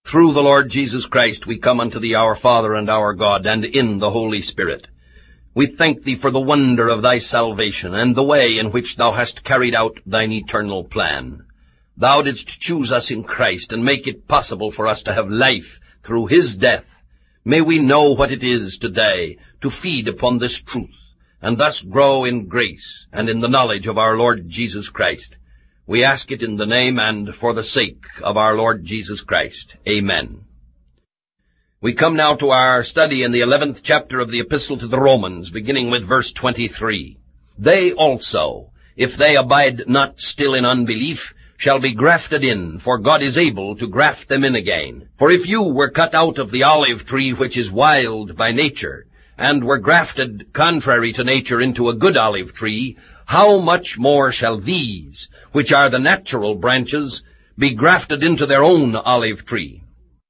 Through the Lord Jesus Christ we come unto thee, our Father and our God, and in the Holy Spirit. We thank thee for the wonder of thy salvation, and the way in which thou hast carried out thine eternal plan. Thou didst choose us in Christ, and make it possible for us to have life through his death. May we know what it is today to feed upon this truth, and thus grow in grace and in the knowledge of our Lord Jesus Christ. We ask it in the name and for the sake of our Lord Jesus Christ. Amen. We come now to our study in the 11th chapter of the Epistle to the Romans, beginning with verse 23. They also, if they abide not still in unbelief, shall be grafted in, for God is able to graft them in again. For if you were cut out of the olive tree which is wild by nature, and were grafted contrary to nature into a good olive tree, how much more shall these, which are the natural branches, be grafted into their own olive tree?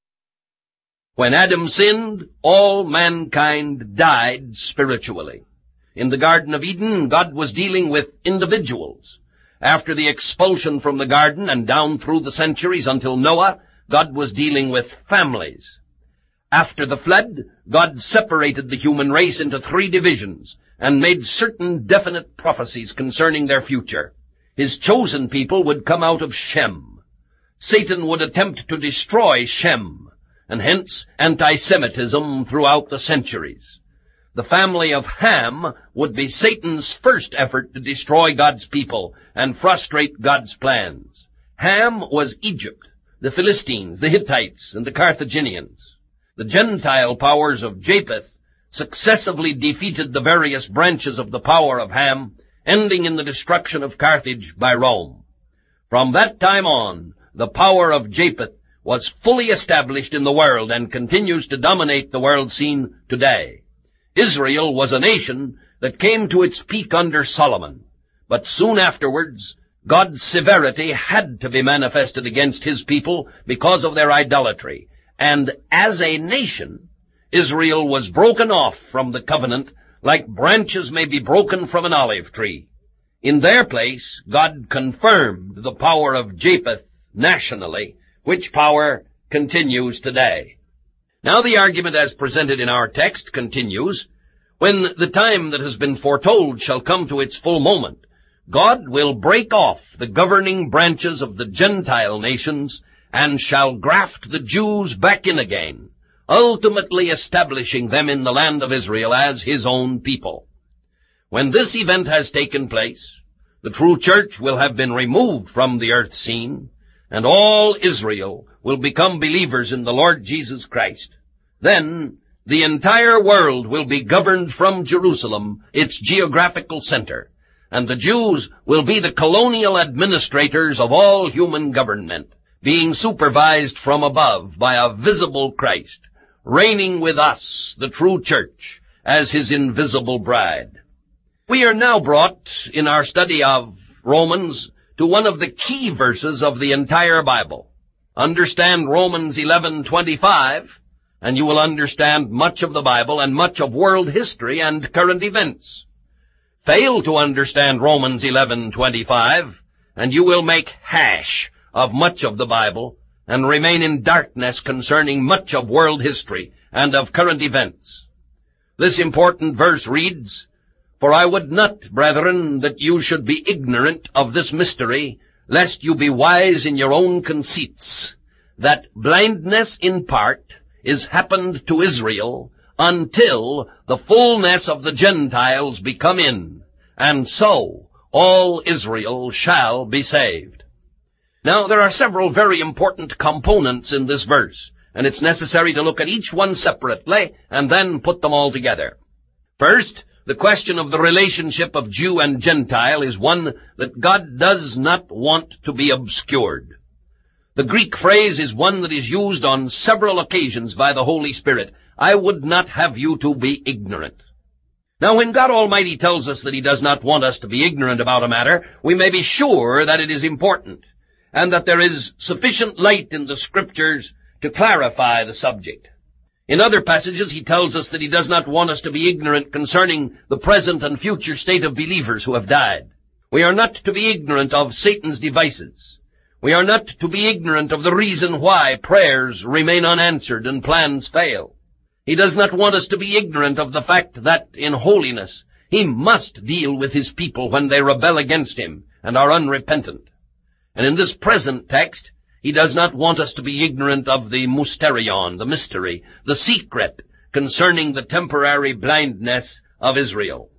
When Adam sinned, all mankind died spiritually. In the Garden of Eden, God was dealing with individuals. After the expulsion from the garden and down through the centuries until Noah, God was dealing with families. After the flood, God separated the human race into 3 divisions and made certain definite prophecies concerning their future. His chosen people would come out of Shem. Satan would attempt to destroy Shem, and hence anti-Semitism throughout the centuries. The family of Ham would be Satan's first effort to destroy God's people and frustrate God's plans. Ham was Egypt, the Philistines, the Hittites, and the Carthaginians. The Gentile powers of Japheth successively defeated the various branches of the power of Ham, ending in the destruction of Carthage by Rome. From that time on, the power of Japheth was fully established in the world and continues to dominate the world scene today. Israel was a nation that came to its peak under Solomon, but soon afterwards, God's severity had to be manifested against his people because of their idolatry, and as a nation, Israel was broken off from the covenant like branches may be broken from an olive tree. In their place, God confirmed the power of Japheth nationally, which power continues today. Now the argument as presented in our text continues. When the time that has been foretold shall come to its full moment, God will break off the governing branches of the Gentile nations and shall graft the Jews back in again, ultimately establishing them in the land of Israel as his own people. When this event has taken place, the true church will have been removed from the earth scene, and all Israel will become believers in the Lord Jesus Christ. Then the entire world will be governed from Jerusalem, its geographical center, and the Jews will be the colonial administrators of all human government, being supervised from above by a visible Christ, reigning with us, the true church, as his invisible bride. We are now brought, in our study of Romans, to one of the key verses of the entire Bible. Understand Romans 11:25, and you will understand much of the Bible and much of world history and current events. Fail to understand Romans 11:25, and you will make hash of much of the Bible and remain in darkness concerning much of world history and of current events. This important verse reads, "For I would not, brethren, that you should be ignorant of this mystery, lest you be wise in your own conceits, that blindness in part is happened to Israel until the fullness of the Gentiles be come in, and so all Israel shall be saved." Now, there are several very important components in this verse, and it's necessary to look at each one separately and then put them all together. First, the question of the relationship of Jew and Gentile is one that God does not want to be obscured. The Greek phrase is one that is used on several occasions by the Holy Spirit. I would not have you to be ignorant. Now, when God Almighty tells us that he does not want us to be ignorant about a matter, we may be sure that it is important, and that there is sufficient light in the Scriptures to clarify the subject. In other passages, he tells us that he does not want us to be ignorant concerning the present and future state of believers who have died. We are not to be ignorant of Satan's devices. We are not to be ignorant of the reason why prayers remain unanswered and plans fail. He does not want us to be ignorant of the fact that, in holiness, He must deal with His people when they rebel against Him and are unrepentant. And in this present text, He does not want us to be ignorant of the mysterion, the mystery, the secret concerning the temporary blindness of Israel.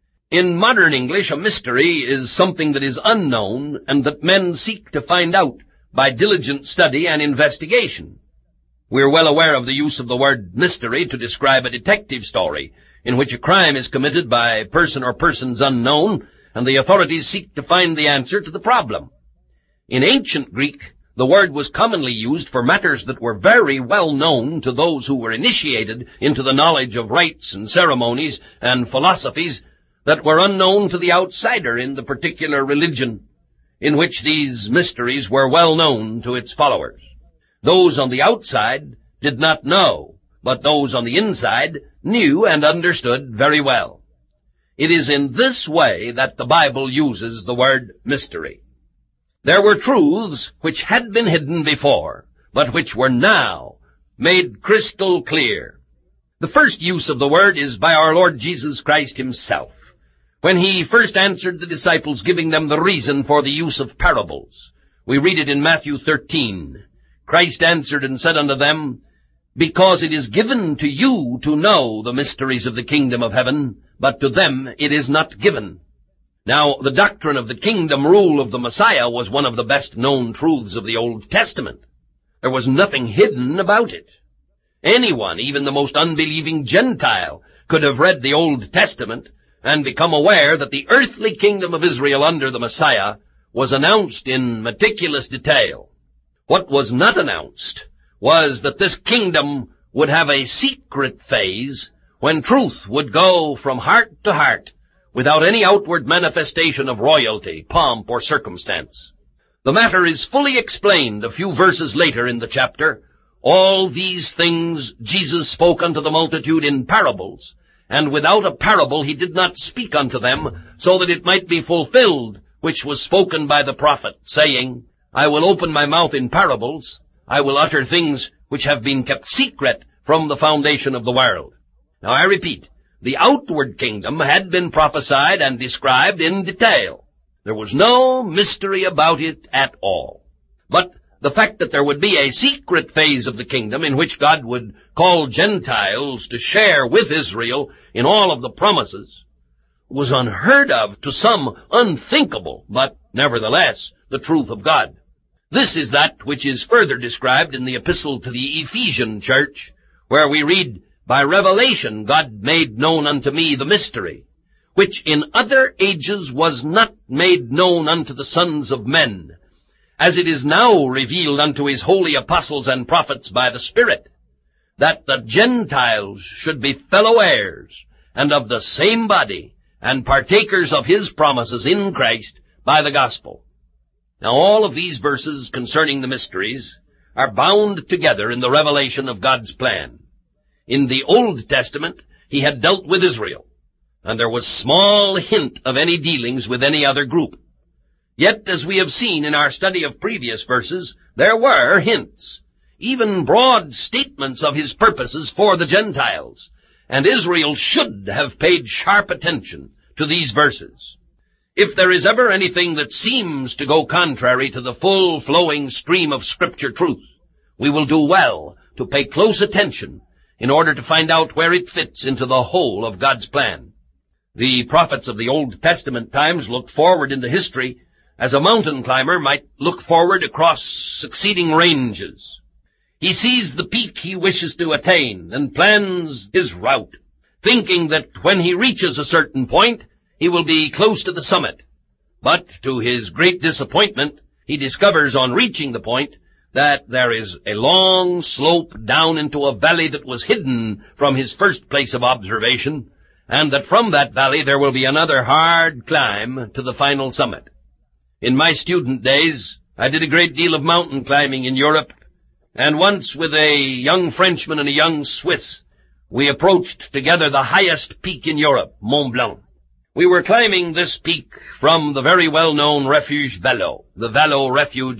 In modern English, a mystery is something that is unknown and that men seek to find out by diligent study and investigation. We are well aware of the use of the word mystery to describe a detective story in which a crime is committed by a person or persons unknown, and the authorities seek to find the answer to the problem. In ancient Greek, the word was commonly used for matters that were very well known to those who were initiated into the knowledge of rites and ceremonies and philosophies that were unknown to the outsider in the particular religion in which these mysteries were well known to its followers. Those on the outside did not know, but those on the inside knew and understood very well. It is in this way that the Bible uses the word mystery. There were truths which had been hidden before, but which were now made crystal clear. The first use of the word is by our Lord Jesus Christ Himself, when He first answered the disciples, giving them the reason for the use of parables. We read it in Matthew 13. Christ answered and said unto them, Because it is given to you to know the mysteries of the kingdom of heaven, but to them it is not given. Now, the doctrine of the kingdom rule of the Messiah was one of the best-known truths of the Old Testament. There was nothing hidden about it. Anyone, even the most unbelieving Gentile, could have read the Old Testament and become aware that the earthly kingdom of Israel under the Messiah was announced in meticulous detail. What was not announced was that this kingdom would have a secret phase when truth would go from heart to heart without any outward manifestation of royalty, pomp, or circumstance. The matter is fully explained a few verses later in the chapter. All these things Jesus spoke unto the multitude in parables, and without a parable He did not speak unto them, so that it might be fulfilled which was spoken by the prophet, saying, I will open my mouth in parables, I will utter things which have been kept secret from the foundation of the world. Now I repeat, the outward kingdom had been prophesied and described in detail. There was no mystery about it at all. But the fact that there would be a secret phase of the kingdom in which God would call Gentiles to share with Israel in all of the promises was unheard of, to some unthinkable, but nevertheless the truth of God. This is that which is further described in the epistle to the Ephesian church, where we read, By revelation God made known unto me the mystery, which in other ages was not made known unto the sons of men, as it is now revealed unto His holy apostles and prophets by the Spirit, that the Gentiles should be fellow heirs, and of the same body, and partakers of His promises in Christ by the gospel. Now all of these verses concerning the mysteries are bound together in the revelation of God's plan. In the Old Testament, He had dealt with Israel, and there was small hint of any dealings with any other group. Yet, as we have seen in our study of previous verses, there were hints, even broad statements of His purposes for the Gentiles, and Israel should have paid sharp attention to these verses. If there is ever anything that seems to go contrary to the full flowing stream of Scripture truth, we will do well to pay close attention in order to find out where it fits into the whole of God's plan. The prophets of the Old Testament times looked forward into history as a mountain climber might look forward across succeeding ranges. He sees the peak he wishes to attain and plans his route, thinking that when he reaches a certain point, he will be close to the summit. But to his great disappointment, he discovers on reaching the point that there is a long slope down into a valley that was hidden from his first place of observation, and that from that valley there will be another hard climb to the final summit. In my student days, I did a great deal of mountain climbing in Europe, and once with a young Frenchman and a young Swiss, we approached together the highest peak in Europe, Mont Blanc. We were climbing this peak from the very well-known Refuge Valo, the Valo Refuge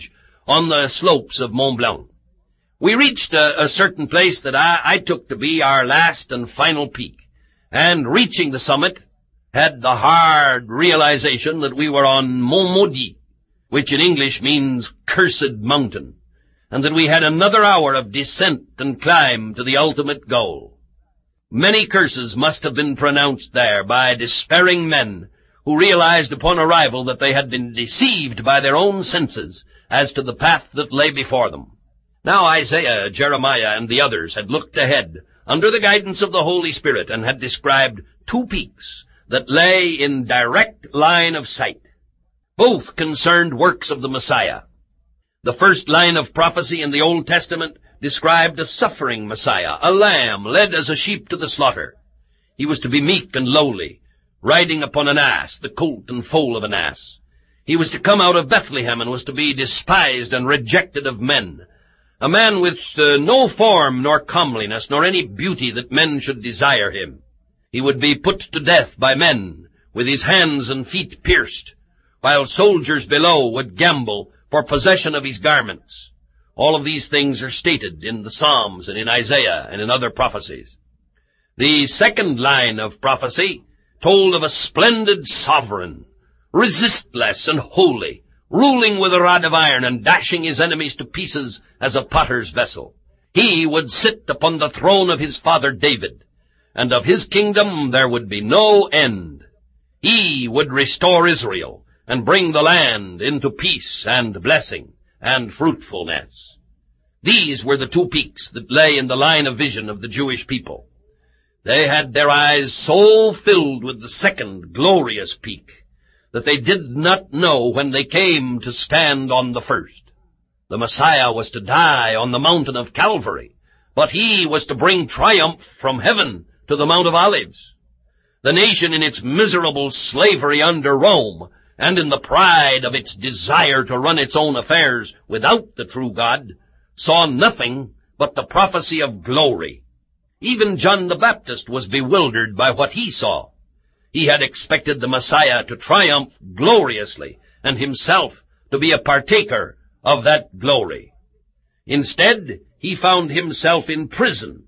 on the slopes of Mont Blanc. We reached a certain place that I took to be our last and final peak, and reaching the summit, had the hard realization that we were on Mont Maudit, which in English means cursed mountain, and that we had another hour of descent and climb to the ultimate goal. Many curses must have been pronounced there by despairing men who realized upon arrival that they had been deceived by their own senses as to the path that lay before them. Now Isaiah, Jeremiah, and the others had looked ahead under the guidance of the Holy Spirit and had described two peaks that lay in direct line of sight. Both concerned works of the Messiah. The first line of prophecy in the Old Testament described a suffering Messiah, a lamb led as a sheep to the slaughter. He was to be meek and lowly, riding upon an ass, the colt and foal of an ass. He was to come out of Bethlehem and was to be despised and rejected of men, a man with no form nor comeliness nor any beauty that men should desire him. He would be put to death by men, with his hands and feet pierced, while soldiers below would gamble for possession of his garments. All of these things are stated in the Psalms and in Isaiah and in other prophecies. The second line of prophecy told of a splendid sovereign, resistless and holy, ruling with a rod of iron and dashing his enemies to pieces as a potter's vessel. He would sit upon the throne of his father David, and of his kingdom there would be no end. He would restore Israel and bring the land into peace and blessing and fruitfulness. These were the two peaks that lay in the line of vision of the Jewish people. They had their eyes so filled with the second glorious peak that they did not know when they came to stand on the first. The Messiah was to die on the mountain of Calvary, but he was to bring triumph from heaven to the Mount of Olives. The nation in its miserable slavery under Rome, and in the pride of its desire to run its own affairs without the true God, saw nothing but the prophecy of glory. Even John the Baptist was bewildered by what he saw. He had expected the Messiah to triumph gloriously, and himself to be a partaker of that glory. Instead, he found himself in prison,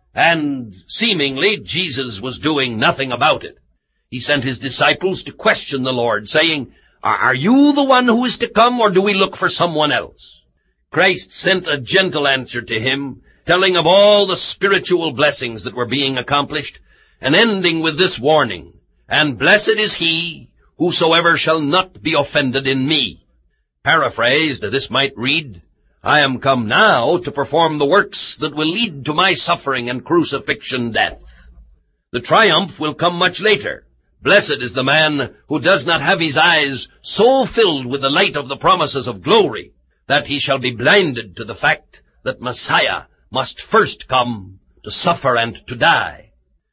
and seemingly Jesus was doing nothing about it. He sent his disciples to question the Lord, saying, "Are you the one who is to come, or do we look for someone else?" Christ sent a gentle answer to him, telling of all the spiritual blessings that were being accomplished, and ending with this warning, "And blessed is he whosoever shall not be offended in me." Paraphrased, this might read, "I am come now to perform the works that will lead to my suffering and crucifixion death." The triumph will come much later. Blessed is the man who does not have his eyes so filled with the light of the promises of glory that he shall be blinded to the fact that Messiah must first come to suffer and to die.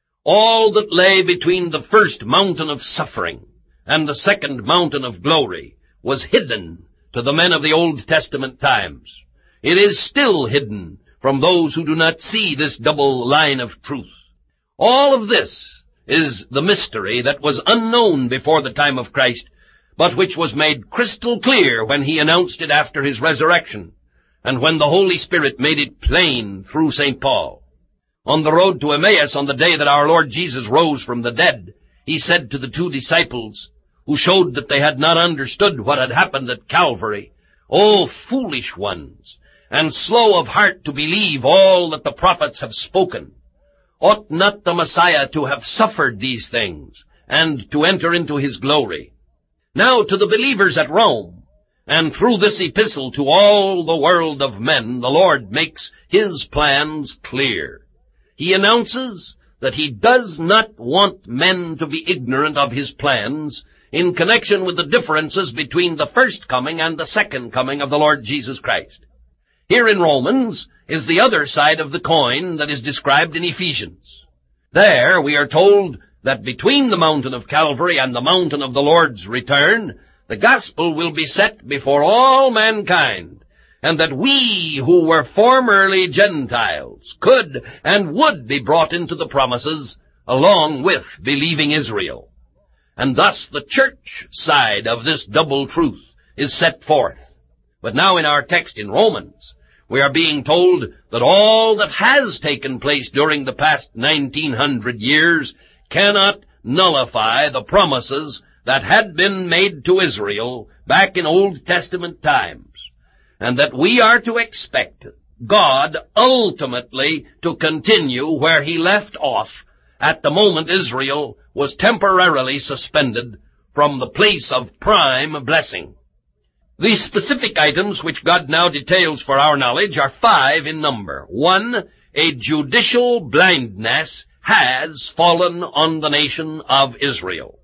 All that lay between the first mountain of suffering and the second mountain of glory was hidden to the men of the Old Testament times. It is still hidden from those who do not see this double line of truth. All of this is the mystery that was unknown before the time of Christ, but which was made crystal clear when he announced it after his resurrection, and when the Holy Spirit made it plain through St. Paul. On the road to Emmaus, on the day that our Lord Jesus rose from the dead, he said to the two disciples, who showed that they had not understood what had happened at Calvary, "O foolish ones, and slow of heart to believe all that the prophets have spoken. Ought not the Messiah to have suffered these things, and to enter into his glory?" Now to the believers at Rome, and through this epistle to all the world of men, the Lord makes his plans clear. He announces that he does not want men to be ignorant of his plans in connection with the differences between the first coming and the second coming of the Lord Jesus Christ. Here in Romans is the other side of the coin that is described in Ephesians. There we are told that between the mountain of Calvary and the mountain of the Lord's return, the gospel will be set before all mankind, and that we who were formerly Gentiles could and would be brought into the promises along with believing Israel. And thus the church side of this double truth is set forth. But now in our text in Romans, we are being told that all that has taken place during the past 1900 years cannot nullify the promises that had been made to Israel back in Old Testament times, and that we are to expect God ultimately to continue where he left off at the moment Israel was temporarily suspended from the place of prime blessing. The specific items which God now details for our knowledge are 5 in number. 1, a judicial blindness has fallen on the nation of Israel.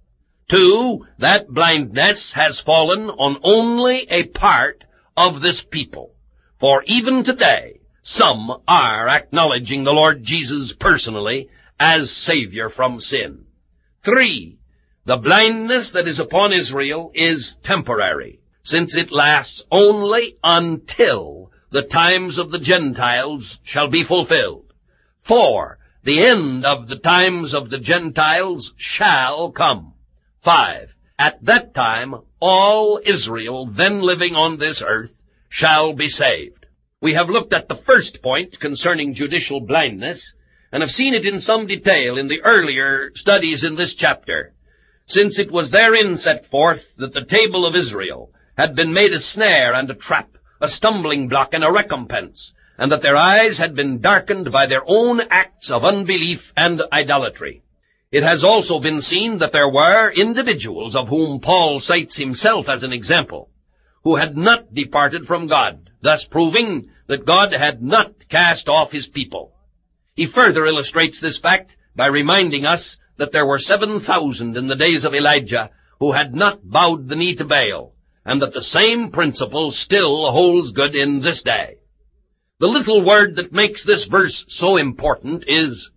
2, that blindness has fallen on only a part of this people. For even today, some are acknowledging the Lord Jesus personally as Savior from sin. 3, the blindness that is upon Israel is temporary, since it lasts only until the times of the Gentiles shall be fulfilled. 4, the end of the times of the Gentiles shall come. 5, at that time all Israel then living on this earth shall be saved. We have looked at the first point concerning judicial blindness, and have seen it in some detail in the earlier studies in this chapter, since it was therein set forth that the table of Israel had been made a snare and a trap, a stumbling block and a recompense, and that their eyes had been darkened by their own acts of unbelief and idolatry. It has also been seen that there were individuals of whom Paul cites himself as an example, who had not departed from God, thus proving that God had not cast off his people. He further illustrates this fact by reminding us that there were 7,000 in the days of Elijah who had not bowed the knee to Baal, and that the same principle still holds good in this day. The little word that makes this verse so important is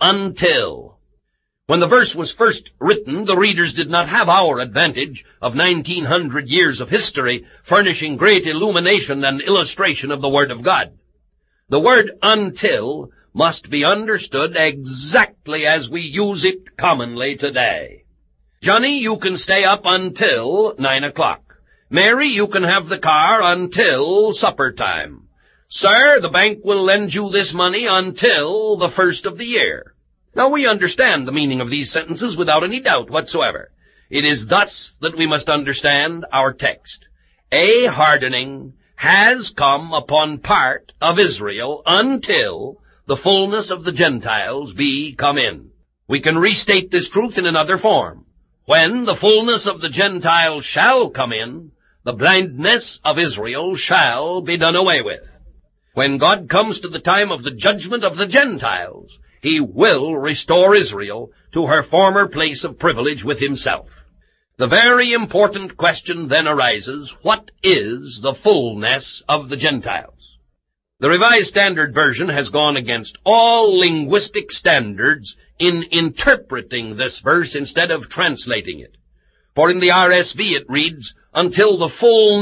until. When the verse was first written, the readers did not have our advantage of 1900 years of history furnishing great illumination and illustration of the Word of God. The word until must be understood exactly as we use it commonly today. Johnny, you can stay up until 9 o'clock. Mary, you can have the car until supper time. Sir, the bank will lend you this money until the first of the year. Now, we understand the meaning of these sentences without any doubt whatsoever. It is thus that we must understand our text. A hardening has come upon part of Israel until the fullness of the Gentiles be come in. We can restate this truth in another form. When the fullness of the Gentiles shall come in, the blindness of Israel shall be done away with. When God comes to the time of the judgment of the Gentiles, he will restore Israel to her former place of privilege with himself. The very important question then arises, what is the fullness of the Gentiles? The Revised Standard Version has gone against all linguistic standards in interpreting this verse instead of translating it. For in the RSV it reads, until the full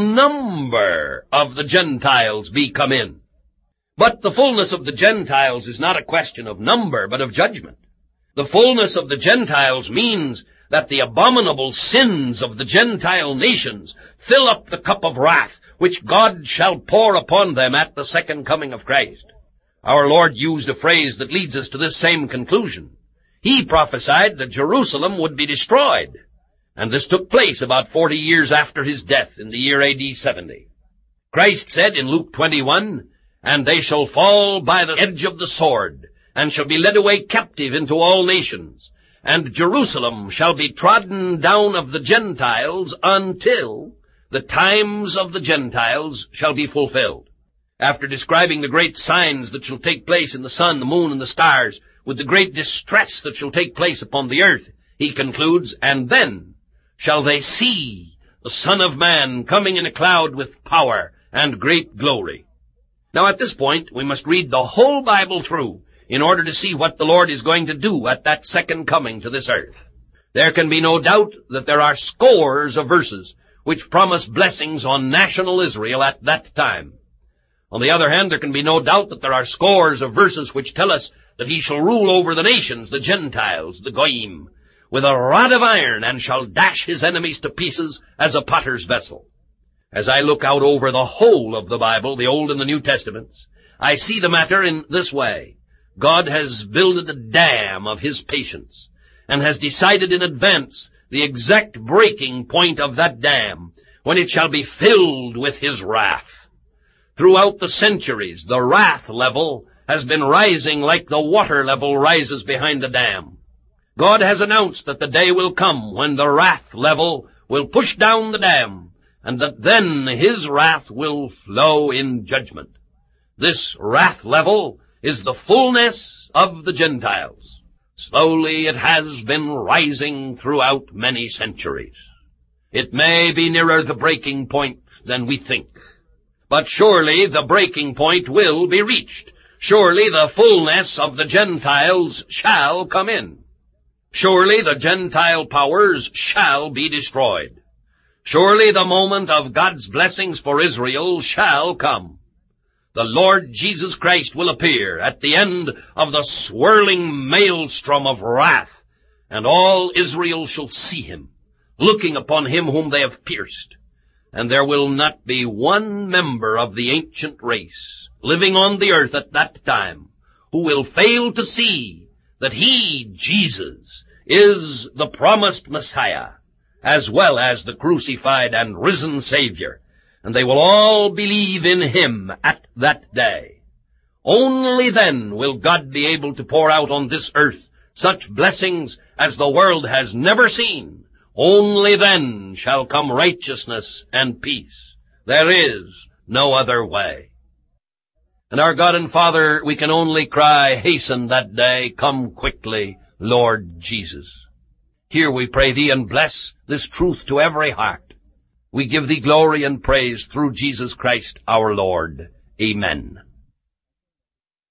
number of the Gentiles be come in. But the fullness of the Gentiles is not a question of number, but of judgment. The fullness of the Gentiles means that the abominable sins of the Gentile nations fill up the cup of wrath which God shall pour upon them at the second coming of Christ. Our Lord used a phrase that leads us to this same conclusion. He prophesied that Jerusalem would be destroyed, and this took place about 40 years after his death in the year A.D. 70. Christ said in Luke 21, and they shall fall by the edge of the sword, and shall be led away captive into all nations, and Jerusalem shall be trodden down of the Gentiles until the times of the Gentiles shall be fulfilled. After describing the great signs that shall take place in the sun, the moon, and the stars, with the great distress that shall take place upon the earth, he concludes, and then shall they see the Son of Man coming in a cloud with power and great glory. Now at this point, we must read the whole Bible through in order to see what the Lord is going to do at that second coming to this earth. There can be no doubt that there are scores of verses which promise blessings on national Israel at that time. On the other hand, there can be no doubt that there are scores of verses which tell us that he shall rule over the nations, the Gentiles, the Goyim, with a rod of iron, and shall dash his enemies to pieces as a potter's vessel. As I look out over the whole of the Bible, the Old and the New Testaments, I see the matter in this way. God has builded a dam of His patience, and has decided in advance the exact breaking point of that dam, when it shall be filled with His wrath. Throughout the centuries, the wrath level has been rising like the water level rises behind the dam. God has announced that the day will come when the wrath level will push down the dam, and that then His wrath will flow in judgment. This wrath level is the fullness of the Gentiles. Slowly it has been rising throughout many centuries. It may be nearer the breaking point than we think. But surely the breaking point will be reached. Surely the fullness of the Gentiles shall come in. Surely the Gentile powers shall be destroyed. Surely the moment of God's blessings for Israel shall come. The Lord Jesus Christ will appear at the end of the swirling maelstrom of wrath, and all Israel shall see Him, looking upon Him whom they have pierced. And there will not be one member of the ancient race living on the earth at that time who will fail to see that He, Jesus, is the promised Messiah, as well as the crucified and risen Savior, and they will all believe in Him at that day. Only then will God be able to pour out on this earth such blessings as the world has never seen. Only then shall come righteousness and peace. There is no other way. And our God and Father, we can only cry, hasten that day, come quickly, Lord Jesus. Hear, we pray Thee, and bless this truth to every heart. We give Thee glory and praise through Jesus Christ our Lord. Amen.